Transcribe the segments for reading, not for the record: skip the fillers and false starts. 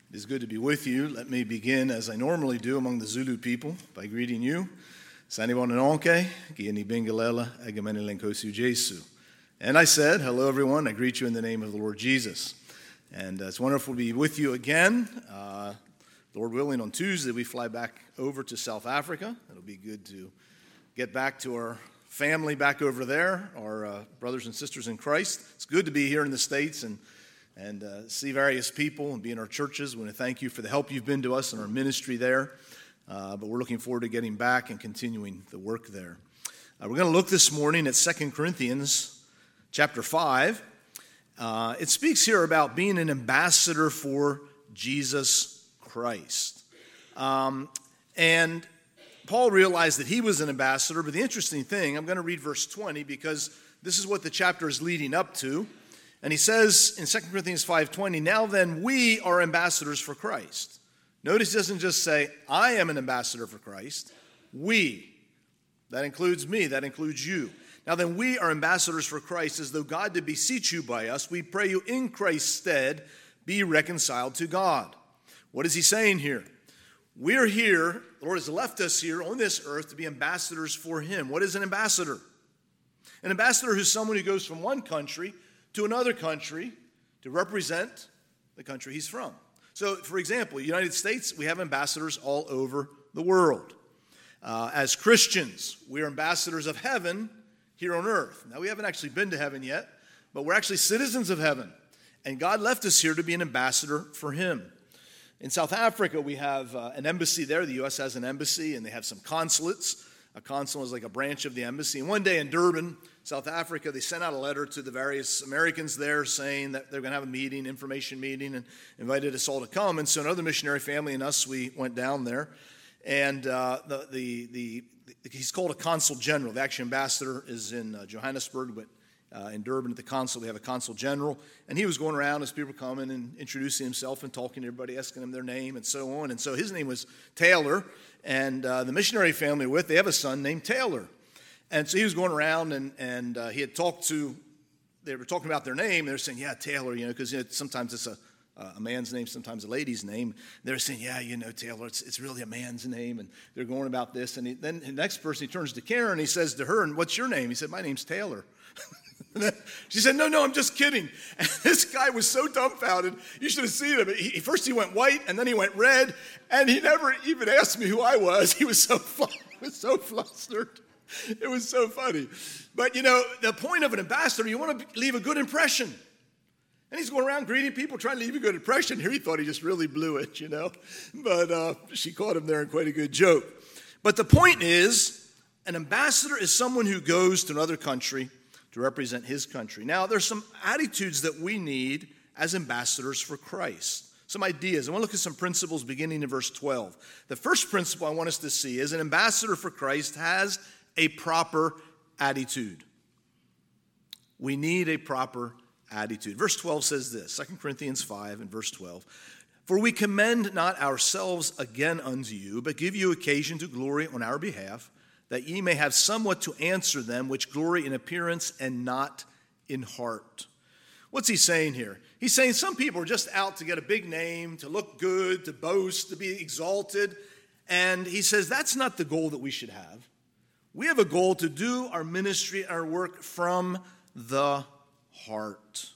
It is good to be with you. Let me begin, as I normally do among the Zulu people, by greeting you. Sanibona nonke, ngiyinibingelela egameni lenkosi uJesu. And I said, hello everyone, I greet you in the name of the Lord Jesus. And it's wonderful to be with you again. Lord willing, on Tuesday we fly back over to South Africa. It'll be good to get back to our family back over there, our brothers and sisters in Christ. It's good to be here in the States and see various people and be in our churches. We want to thank you for the help you've been to us in our ministry there. But we're looking forward to getting back and continuing the work there. We're going to look this morning at 2 Corinthians chapter 5. It speaks here about being an ambassador for Jesus Christ. And Paul realized that he was an ambassador, but the interesting thing, I'm going to read verse 20 because this is what the chapter is leading up to. And he says in 2 Corinthians 5:20, now then we are ambassadors for Christ. Notice he doesn't just say, I am an ambassador for Christ. We. That includes me. That includes you. Now then we are ambassadors for Christ, as though God did beseech you by us. We pray you in Christ's stead, be reconciled to God. What is he saying here? We're here, the Lord has left us here on this earth to be ambassadors for him. What is an ambassador? An ambassador is someone who goes from one country to another country to represent the country he's from. So, for example, the United States, we have ambassadors all over the world. As Christians, we are ambassadors of heaven here on earth. Now, we haven't actually been to heaven yet, but we're actually citizens of heaven. And God left us here to be an ambassador for him. In South Africa, we have an embassy there. The U.S. has an embassy, and they have some consulates. A consulate is like a branch of the embassy. And one day in Durban, South Africa, they sent out a letter to the various Americans there saying that they're going to have a meeting, information meeting, and invited us all to come. And so another missionary family and us, we went down there. And he's called a consul general. The actual ambassador is in Johannesburg, but in Durban at the consul, we have a consul general. And he was going around as people were coming and introducing himself and talking to everybody, asking them their name and so on. And so his name was Taylor. And the missionary family they have a son named Taylor. And so he was going around and he had they were talking about their name. They were saying, yeah, Taylor, because sometimes it's a man's name, sometimes a lady's name. They're saying, yeah, Taylor, it's really a man's name. And they're going about this. And then the next person, he turns to Karen, he says to her, and what's your name? He said, my name's Taylor. She said, no, I'm just kidding. And this guy was so dumbfounded. You should have seen him. First he went white, and then he went red, and he never even asked me who I was. He was so flustered. It was so funny. But, the point of an ambassador, you want to leave a good impression. And he's going around greeting people, trying to leave a good impression. Here he thought he just really blew it, But she caught him there in quite a good joke. But the point is, an ambassador is someone who goes to another country to represent his country. Now, there's some attitudes that we need as ambassadors for Christ. Some ideas. I want to look at some principles beginning in verse 12. The first principle I want us to see is an ambassador for Christ has a proper attitude. We need a proper attitude. Verse 12 says this, 2 Corinthians 5 and verse 12. For we commend not ourselves again unto you, but give you occasion to glory on our behalf, that ye may have somewhat to answer them which glory in appearance and not in heart. What's he saying here? He's saying some people are just out to get a big name, to look good, to boast, to be exalted. And he says that's not the goal that we should have. We have a goal to do our ministry, our work from the heart.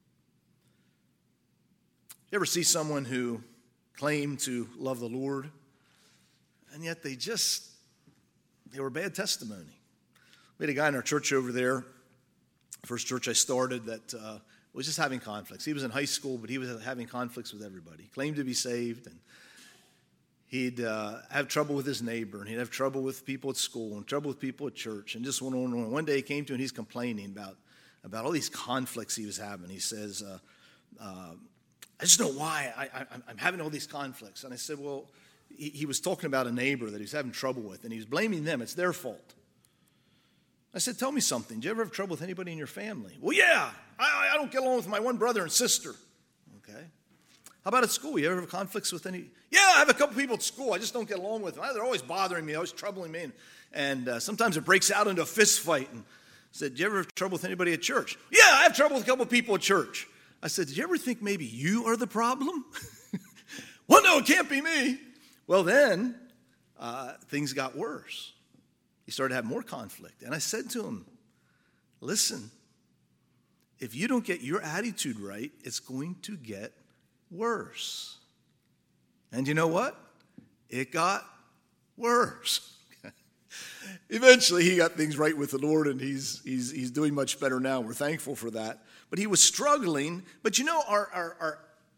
You ever see someone who claimed to love the Lord, and yet they were bad testimony? We had a guy in our church over there, first church I started, that was just having conflicts. He was in high school, but he was having conflicts with everybody. He claimed to be saved, and he'd have trouble with his neighbor, and he'd have trouble with people at school, and trouble with people at church, and just went on and on. One day he came to, and he's complaining about all these conflicts he was having. He says, I just don't know why I'm having all these conflicts. And I said, well, he was talking about a neighbor that he was having trouble with, and he was blaming them. It's their fault. I said, tell me something. Do you ever have trouble with anybody in your family? Well, yeah. I don't get along with my one brother and sister. Okay. How about at school? You ever have conflicts with any? Yeah, I have a couple people at school. I just don't get along with them. They're always bothering me, always troubling me. And sometimes it breaks out into a fist fight. And I said, do you ever have trouble with anybody at church? Yeah, I have trouble with a couple people at church. I said, did you ever think maybe you are the problem? no, it can't be me. Well, then things got worse. He started to have more conflict. And I said to him, listen, if you don't get your attitude right, it's going to get worse. And you know what? It got worse. Eventually, he got things right with the Lord, and he's doing much better now. We're thankful for that. But he was struggling. But you know, our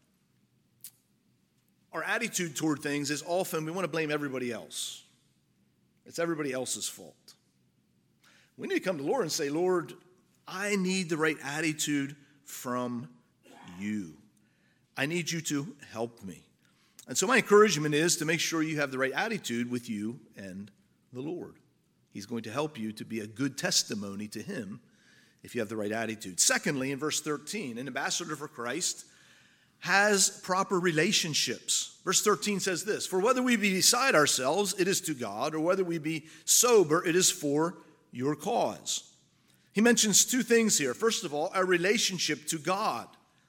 attitude toward things is often we want to blame everybody else. It's everybody else's fault. We need to come to the Lord and say, Lord, I need the right attitude from you. I need you to help me. And so my encouragement is to make sure you have the right attitude with you and the Lord. He's going to help you to be a good testimony to him if you have the right attitude. Secondly, in verse 13, an ambassador for Christ has proper relationships. Verse 13 says this, for whether we be beside ourselves, it is to God, or whether we be sober, it is for your cause. He mentions two things here. First of all, our relationship to God.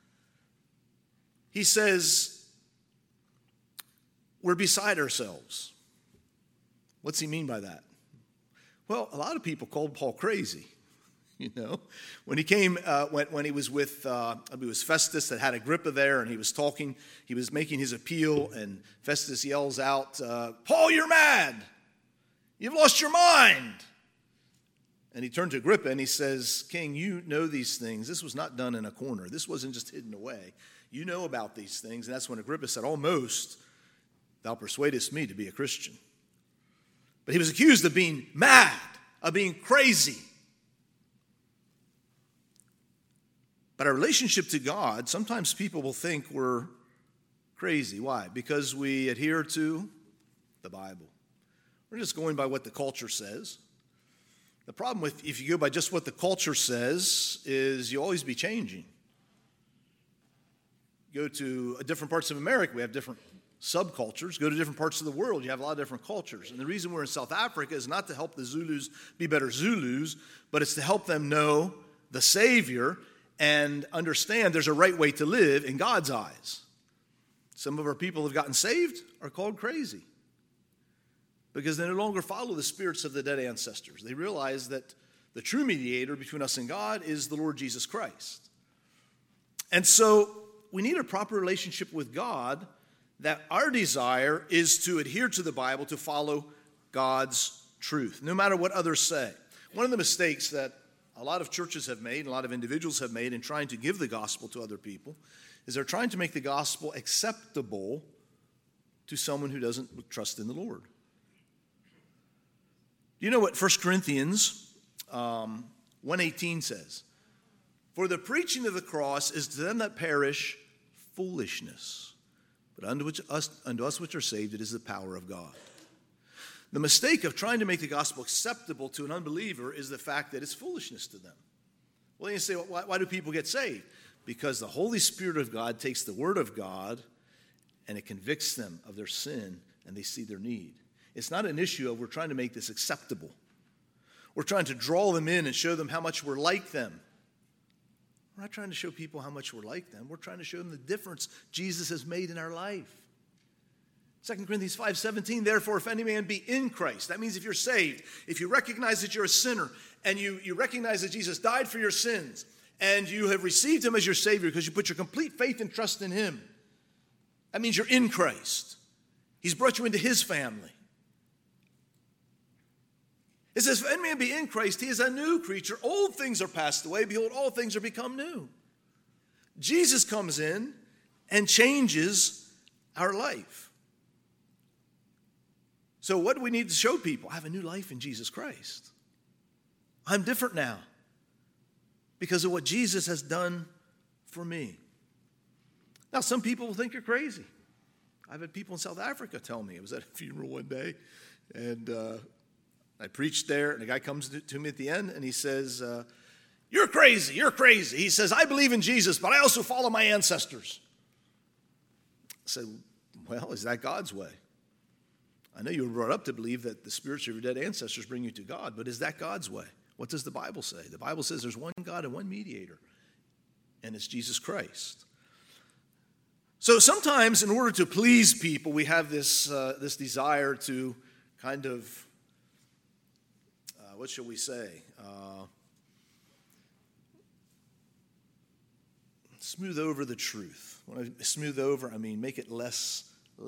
He says, we're beside ourselves. What's he mean by that? Well, a lot of people called Paul crazy. You know, when he came, when he was with, it was Festus that had Agrippa there, and he was talking, he was making his appeal, and Festus yells out, Paul, you're mad. You've lost your mind. And he turned to Agrippa and he says, King, you know these things. This was not done in a corner. This wasn't just hidden away. You know about these things. And that's when Agrippa said, almost, thou persuadest me to be a Christian. But he was accused of being mad, of being crazy. But our relationship to God, sometimes people will think we're crazy. Why? Because we adhere to the Bible. We're just going by what the culture says. The problem with if you go by just what the culture says is you'll always be changing. Go to different parts of America, we have different subcultures. Go to different parts of the world, you have a lot of different cultures. And the reason we're in South Africa is not to help the Zulus be better Zulus, but it's to help them know the Savior and understand there's a right way to live in God's eyes. Some of our people who have gotten saved are called crazy because they no longer follow the spirits of the dead ancestors. They realize that the true mediator between us and God is the Lord Jesus Christ. And so we need a proper relationship with God, that our desire is to adhere to the Bible, to follow God's truth, no matter what others say. One of the mistakes that a lot of churches have made, a lot of individuals have made in trying to give the gospel to other people, is they're trying to make the gospel acceptable to someone who doesn't trust in the Lord. Do you know what 1 Corinthians 1:18 says? For the preaching of the cross is to them that perish foolishness, but unto us which are saved it is the power of God. The mistake of trying to make the gospel acceptable to an unbeliever is the fact that it's foolishness to them. Well, you say, why do people get saved? Because the Holy Spirit of God takes the Word of God and it convicts them of their sin and they see their need. It's not an issue of we're trying to make this acceptable. We're trying to draw them in and show them how much we're like them. We're not trying to show people how much we're like them. We're trying to show them the difference Jesus has made in our life. 2 Corinthians 5:17, therefore, if any man be in Christ, that means if you're saved, if you recognize that you're a sinner, and you recognize that Jesus died for your sins, and you have received him as your Savior because you put your complete faith and trust in him, that means you're in Christ. He's brought you into his family. It says, if any man be in Christ, he is a new creature. Old things are passed away. Behold, all things are become new. Jesus comes in and changes our life. So what do we need to show people? I have a new life in Jesus Christ. I'm different now because of what Jesus has done for me. Now, some people will think you're crazy. I've had people in South Africa tell me. I was at a funeral one day, and I preached there, and a guy comes to me at the end, and he says, you're crazy, you're crazy. He says, I believe in Jesus, but I also follow my ancestors. I said, well, is that God's way? I know you were brought up to believe that the spirits of your dead ancestors bring you to God, but is that God's way? What does the Bible say? The Bible says there's one God and one mediator, and it's Jesus Christ. So sometimes in order to please people, we have this desire to kind of, what shall we say, smooth over the truth. When I smooth over, I mean make it less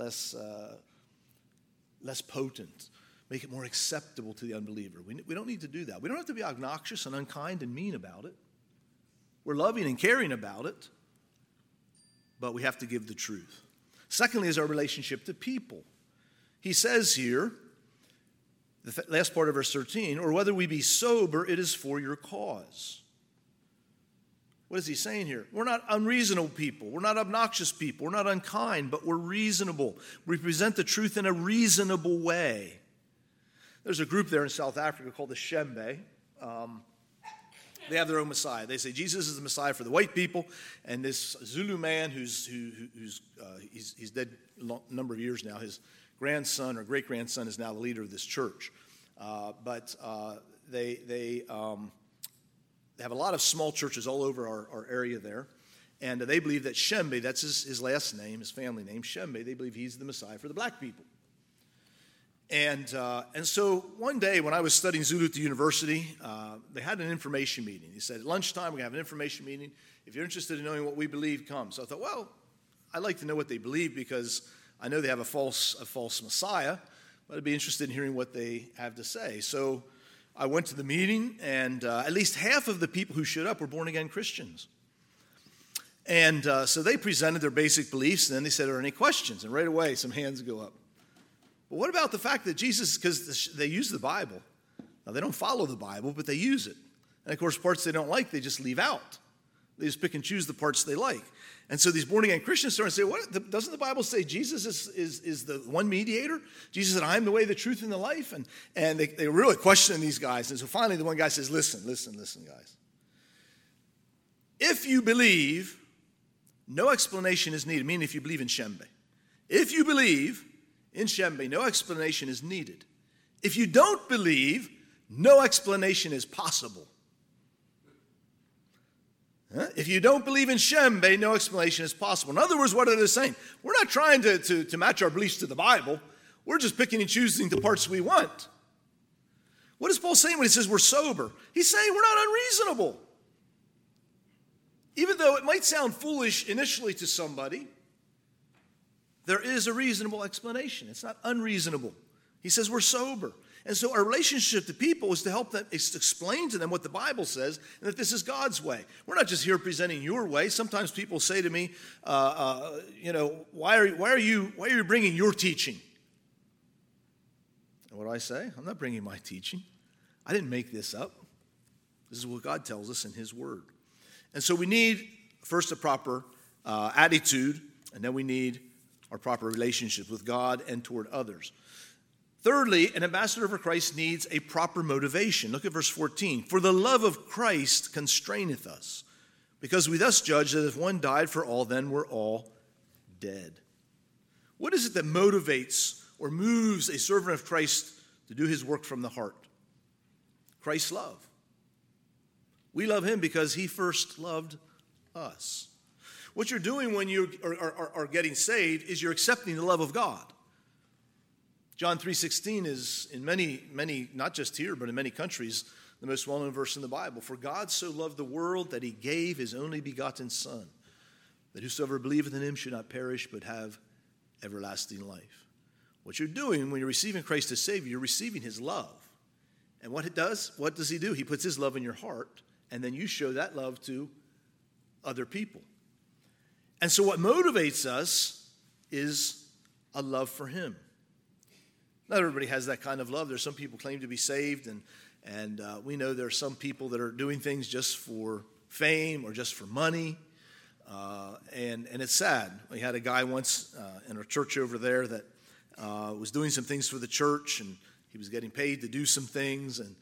potent, make it more acceptable to the unbeliever. We don't need to do that. We don't have to be obnoxious and unkind and mean about it. We're loving and caring about it, but we have to give the truth. Secondly is our relationship to people. He says here, the last part of verse 13, or whether we be sober, it is for your cause. What is he saying here? We're not unreasonable people. We're not obnoxious people. We're not unkind, but we're reasonable. We present the truth in a reasonable way. There's a group there in South Africa called the Shembe. They have their own Messiah. They say Jesus is the Messiah for the white people, and this Zulu man he's dead a number of years now. His grandson or great-grandson is now the leader of this church. They have a lot of small churches all over our area there, and they believe that Shembe, that's his last name, his family name, Shembe, they believe he's the Messiah for the black people. And so one day when I was studying Zulu at the university, they had an information meeting. He said, at lunchtime, we're going to have an information meeting. If you're interested in knowing what we believe, come. So I thought, well, I'd like to know what they believe because I know they have a false Messiah, but I'd be interested in hearing what they have to say. So I went to the meeting, and at least half of the people who showed up were born-again Christians. And so they presented their basic beliefs, and then they said, are there any questions? And right away, some hands go up. But what about the fact that Jesus, because they use the Bible. Now, they don't follow the Bible, but they use it. And, of course, parts they don't like, they just leave out. They just pick and choose the parts they like. And so these born-again Christians start to say, what? Doesn't the Bible say Jesus is the one mediator? Jesus said, I am the way, the truth, and the life? And they really question these guys. And so finally the one guy says, listen, guys. If you believe, no explanation is needed. Meaning if you believe in Shembe. If you believe in Shembe, no explanation is needed. If you don't believe, no explanation is possible. If you don't believe in Shembe, no explanation is possible. In other words, what are they saying? We're not trying to match our beliefs to the Bible. We're just picking and choosing the parts we want. What is Paul saying when he says we're sober? He's saying we're not unreasonable. Even though it might sound foolish initially to somebody, there is a reasonable explanation. It's not unreasonable. He says we're sober. And so our relationship to people is to help them, is to explain to them what the Bible says and that this is God's way. We're not just here presenting your way. Sometimes people say to me, why are you bringing your teaching? And what do I say? I'm not bringing my teaching. I didn't make this up. This is what God tells us in His Word. And so we need first a proper attitude, and then we need our proper relationship with God and toward others. Thirdly, an ambassador for Christ needs a proper motivation. Look at verse 14. For the love of Christ constraineth us, because we thus judge that if one died for all, then we're all dead. What is it that motivates or moves a servant of Christ to do his work from the heart? Christ's love. We love Him because He first loved us. What you're doing when you are getting saved is you're accepting the love of God. John 3:16 is in many, not just here, but in many countries, the most well-known verse in the Bible. For God so loved the world that He gave His only begotten Son, that whosoever believeth in Him should not perish but have everlasting life. What you're doing when you're receiving Christ as Savior, you're receiving His love. And what does He do? He puts His love in your heart, and then you show that love to other people. And so what motivates us is a love for Him. Not everybody has that kind of love. There's some people claim to be saved, and we know there are some people that are doing things just for fame or just for money, and it's sad. We had a guy once in our church over there that was doing some things for the church, and he was getting paid to do some things, and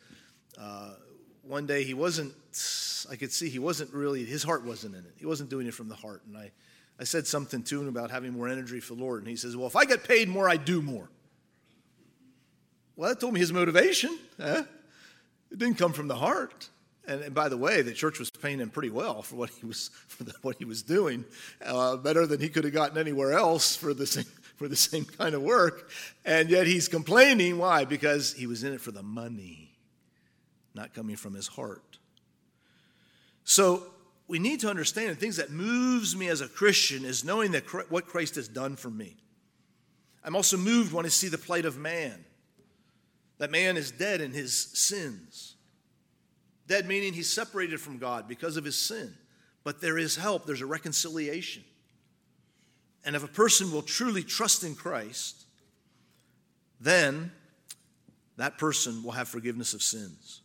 one day I could see his heart wasn't in it. He wasn't doing it from the heart, and I said something to him about having more energy for the Lord, and he says, well, if I get paid more, I do more. Well, that told me his motivation. It didn't come from the heart. And by the way, the church was paying him pretty well for what he was doing, better than he could have gotten anywhere else for the same kind of work. And yet he's complaining. Why? Because he was in it for the money, not coming from his heart. So we need to understand the things that moves me as a Christian is knowing that what Christ has done for me. I'm also moved when I see the plight of man. That man is dead in his sins. Dead meaning he's separated from God because of his sin. But there is help. There's a reconciliation. And if a person will truly trust in Christ, then that person will have forgiveness of sins.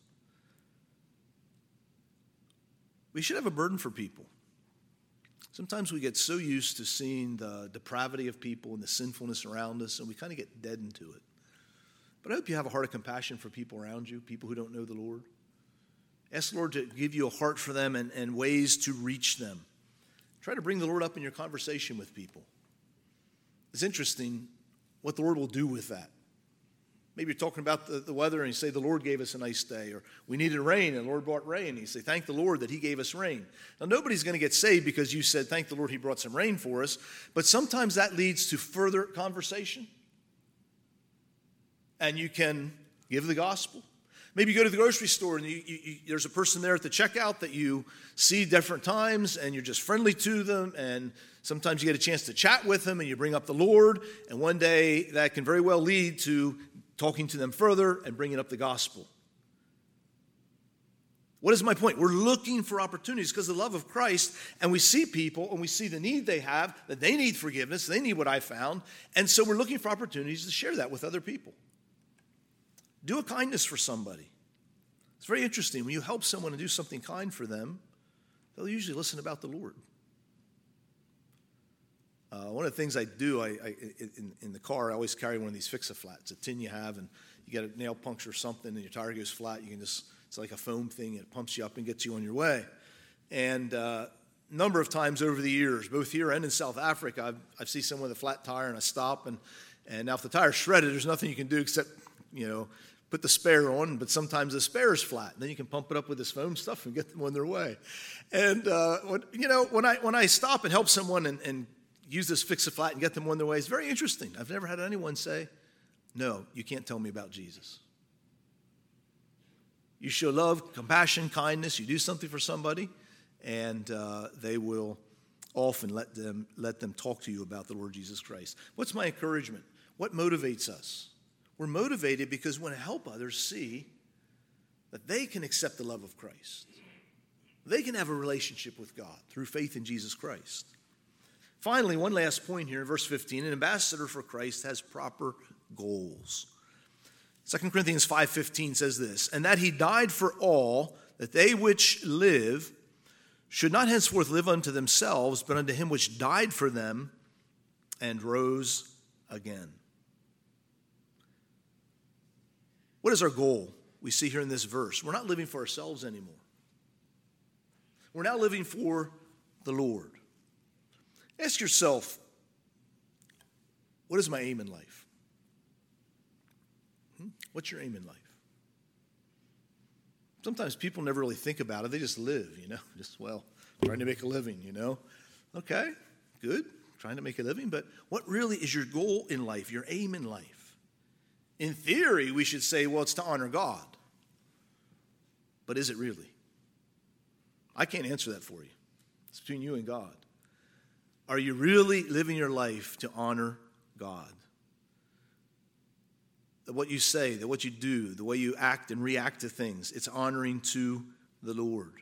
We should have a burden for people. Sometimes we get so used to seeing the depravity of people and the sinfulness around us, and we kind of get deadened to it. But I hope you have a heart of compassion for people around you, people who don't know the Lord. Ask the Lord to give you a heart for them and ways to reach them. Try to bring the Lord up in your conversation with people. It's interesting what the Lord will do with that. Maybe you're talking about the weather and you say the Lord gave us a nice day, or we needed rain and the Lord brought rain. And you say, thank the Lord that he gave us rain. Now, nobody's going to get saved because you said, thank the Lord he brought some rain for us. But sometimes that leads to further conversation. And you can give the gospel. Maybe you go to the grocery store and there's a person there at the checkout that you see different times and you're just friendly to them, and sometimes you get a chance to chat with them and you bring up the Lord, and one day that can very well lead to talking to them further and bringing up the gospel. What is my point? We're looking for opportunities because of the love of Christ, and we see people and we see the need they have, that they need forgiveness, they need what I found, and so we're looking for opportunities to share that with other people. Do a kindness for somebody. It's very interesting. When you help someone and do something kind for them, they'll usually listen about the Lord. One of the things I do, in the car, I always carry one of these Fix-A-Flats, a tin you have, and you get a nail puncture or something, and your tire goes flat. You can just, it's like a foam thing, and it pumps you up and gets you on your way. And a number of times over the years, both here and in South Africa, I've seen someone with a flat tire, and I stop, and now if the tire's shredded, there's nothing you can do except, put the spare on, but sometimes the spare is flat. And then you can pump it up with this foam stuff and get them on their way. And, when I stop and help someone and use this Fix-A-Flat and get them on their way, it's very interesting. I've never had anyone say, no, you can't tell me about Jesus. You show love, compassion, kindness. You do something for somebody, and they will often let them talk to you about the Lord Jesus Christ. What's my encouragement? What motivates us? We're motivated because we want to help others see that they can accept the love of Christ. They can have a relationship with God through faith in Jesus Christ. Finally, one last point here in verse 15. An ambassador for Christ has proper goals. 2 Corinthians 5:15 says this, and that he died for all, that they which live should not henceforth live unto themselves, but unto him which died for them and rose again. What is our goal we see here in this verse? We're not living for ourselves anymore. We're now living for the Lord. Ask yourself, what is my aim in life? What's your aim in life? Sometimes people never really think about it. They just live, trying to make a living, Okay, good, trying to make a living, but what really is your goal in life, your aim in life? In theory, we should say, well, it's to honor God. But is it really? I can't answer that for you. It's between you and God. Are you really living your life to honor God? That what you say, that what you do, the way you act and react to things, it's honoring to the Lord.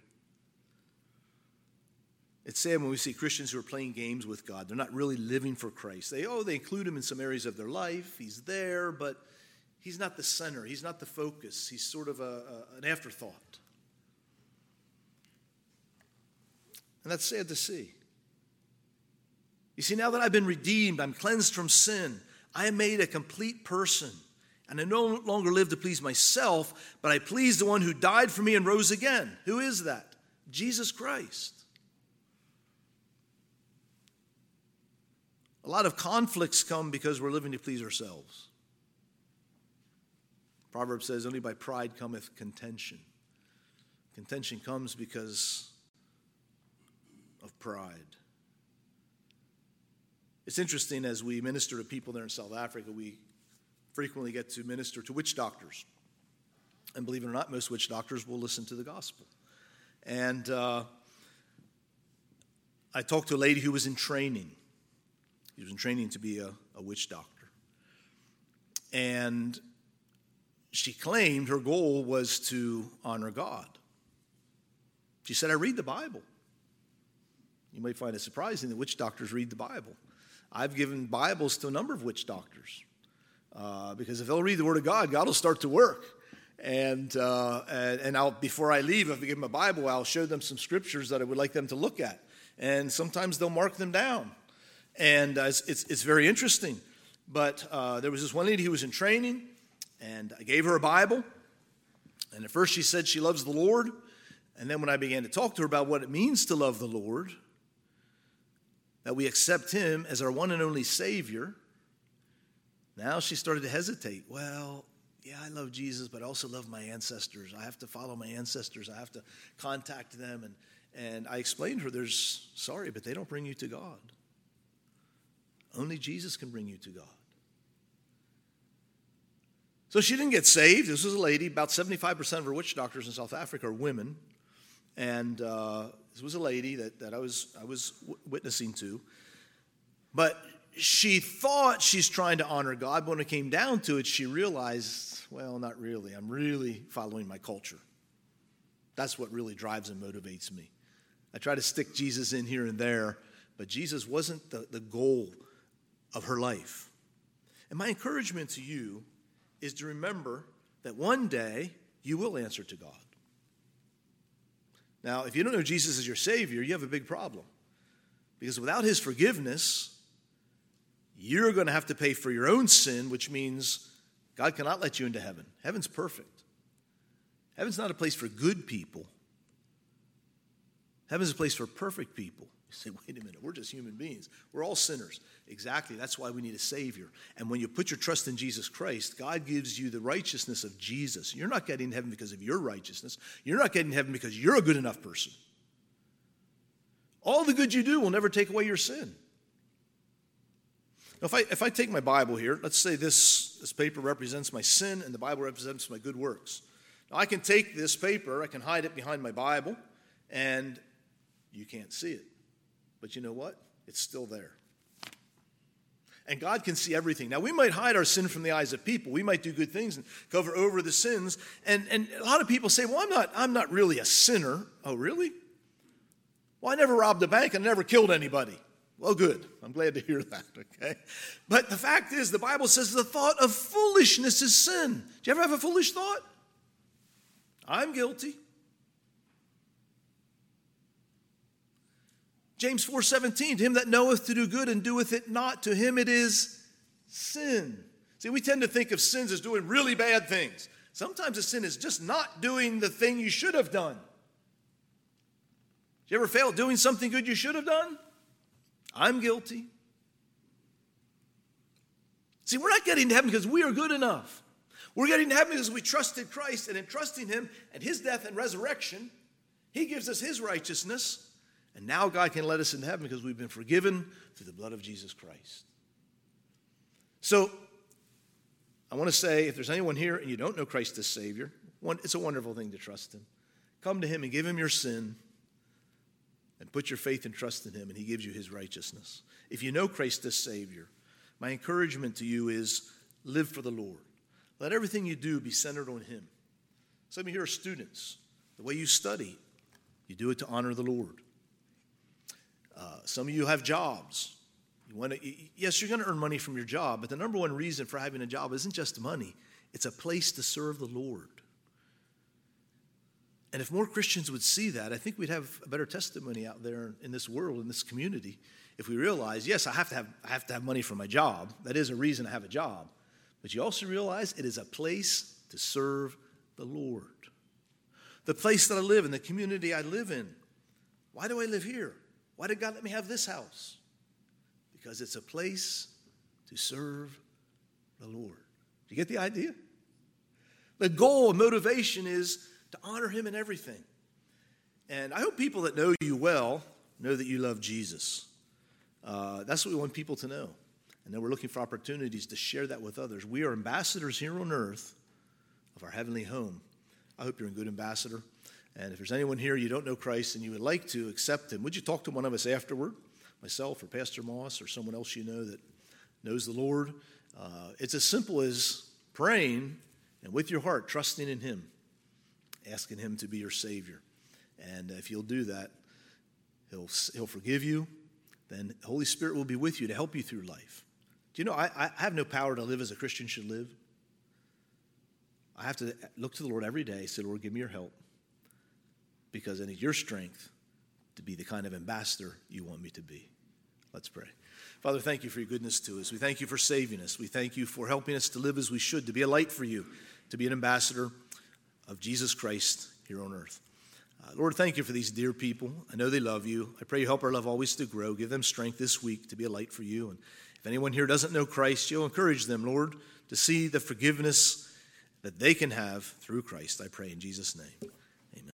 It's sad when we see Christians who are playing games with God. They're not really living for Christ. They include him in some areas of their life. He's there, but he's not the center. He's not the focus. He's sort of an afterthought. And that's sad to see. You see, now that I've been redeemed, I'm cleansed from sin, I am made a complete person. And I no longer live to please myself, but I please the one who died for me and rose again. Who is that? Jesus Christ. A lot of conflicts come because we're living to please ourselves. Proverbs says, only by pride cometh contention. Contention comes because of pride. It's interesting, as we minister to people there in South Africa, we frequently get to minister to witch doctors. And believe it or not, most witch doctors will listen to the gospel. And I talked to a lady who was in training. She was in training to be a witch doctor. And she claimed her goal was to honor God. She said, I read the Bible. You might find it surprising that witch doctors read the Bible. I've given Bibles to a number of witch doctors because if they'll read the Word of God, God will start to work. And before I leave, if I give them a Bible, I'll show them some scriptures that I would like them to look at. And sometimes they'll mark them down. And it's very interesting. But there was this one lady who was in training, and I gave her a Bible. And at first she said she loves the Lord. And then when I began to talk to her about what it means to love the Lord, that we accept him as our one and only Savior, now she started to hesitate. Well, yeah, I love Jesus, but I also love my ancestors. I have to follow my ancestors. I have to contact them. And I explained to her, sorry, but they don't bring you to God. Only Jesus can bring you to God. So she didn't get saved. This was a lady. About 75% of her witch doctors in South Africa are women. And this was a lady that I was witnessing to. But she thought she's trying to honor God. But when it came down to it, she realized, well, not really. I'm really following my culture. That's what really drives and motivates me. I try to stick Jesus in here and there, but Jesus wasn't the goal of her life. And my encouragement to you is to remember that one day you will answer to God. Now, if you don't know Jesus as your Savior, you have a big problem. Because without his forgiveness, you're going to have to pay for your own sin, which means God cannot let you into heaven. Heaven's perfect. Heaven's not a place for good people. Heaven's a place for perfect people. You say, wait a minute, we're just human beings. We're all sinners. Exactly, that's why we need a Savior. And when you put your trust in Jesus Christ, God gives you the righteousness of Jesus. You're not getting to heaven because of your righteousness. You're not getting to heaven because you're a good enough person. All the good you do will never take away your sin. Now, if I take my Bible here, let's say this paper represents my sin and the Bible represents my good works. Now, I can take this paper, I can hide it behind my Bible, and you can't see it. But you know what? It's still there. And God can see everything. Now, we might hide our sin from the eyes of people. We might do good things and cover over the sins. And a lot of people say, well, I'm not really a sinner. Oh, really? Well, I never robbed a bank and I never killed anybody. Well, good. I'm glad to hear that, okay? But the fact is, the Bible says the thought of foolishness is sin. Do you ever have a foolish thought? I'm guilty. James 4:17, to him that knoweth to do good and doeth it not, to him it is sin. See, we tend to think of sins as doing really bad things. Sometimes a sin is just not doing the thing you should have done. Did you ever fail doing something good you should have done? I'm guilty. See, we're not getting to heaven because we are good enough. We're getting to heaven because we trusted Christ, and in trusting him and his death and resurrection, he gives us his righteousness. And now God can let us into heaven because we've been forgiven through the blood of Jesus Christ. So, I want to say, if there's anyone here and you don't know Christ as Savior, it's a wonderful thing to trust him. Come to him and give him your sin and put your faith and trust in him, and he gives you his righteousness. If you know Christ as Savior, my encouragement to you is live for the Lord. Let everything you do be centered on him. Some of you are students. The way you study, you do it to honor the Lord. Some of you have jobs. Yes, you're going to earn money from your job, but the number one reason for having a job isn't just money. It's a place to serve the Lord. And if more Christians would see that, I think we'd have a better testimony out there in this world, in this community, if we realize, yes, I have to have money for my job. That is a reason I have a job. But you also realize it is a place to serve the Lord. The place that I live in, the community I live in. Why do I live here? Why did God let me have this house? Because it's a place to serve the Lord. Do you get the idea? The goal and motivation is to honor him in everything. And I hope people that know you well know that you love Jesus. That's what we want people to know. And then we're looking for opportunities to share that with others. We are ambassadors here on earth of our heavenly home. I hope you're a good ambassador. And if there's anyone here you don't know Christ and you would like to accept him, would you talk to one of us afterward, myself or Pastor Moss or someone else you know that knows the Lord? It's as simple as praying and with your heart trusting in him, asking him to be your Savior. And if you'll do that, he'll forgive you. Then the Holy Spirit will be with you to help you through life. Do you know, I have no power to live as a Christian should live. I have to look to the Lord every day and say, Lord, give me your help. Because I need your strength to be the kind of ambassador you want me to be. Let's pray. Father, thank you for your goodness to us. We thank you for saving us. We thank you for helping us to live as we should, to be a light for you, to be an ambassador of Jesus Christ here on earth. Lord, thank you for these dear people. I know they love you. I pray you help our love always to grow. Give them strength this week to be a light for you. And if anyone here doesn't know Christ, you'll encourage them, Lord, to see the forgiveness that they can have through Christ. I pray in Jesus' name.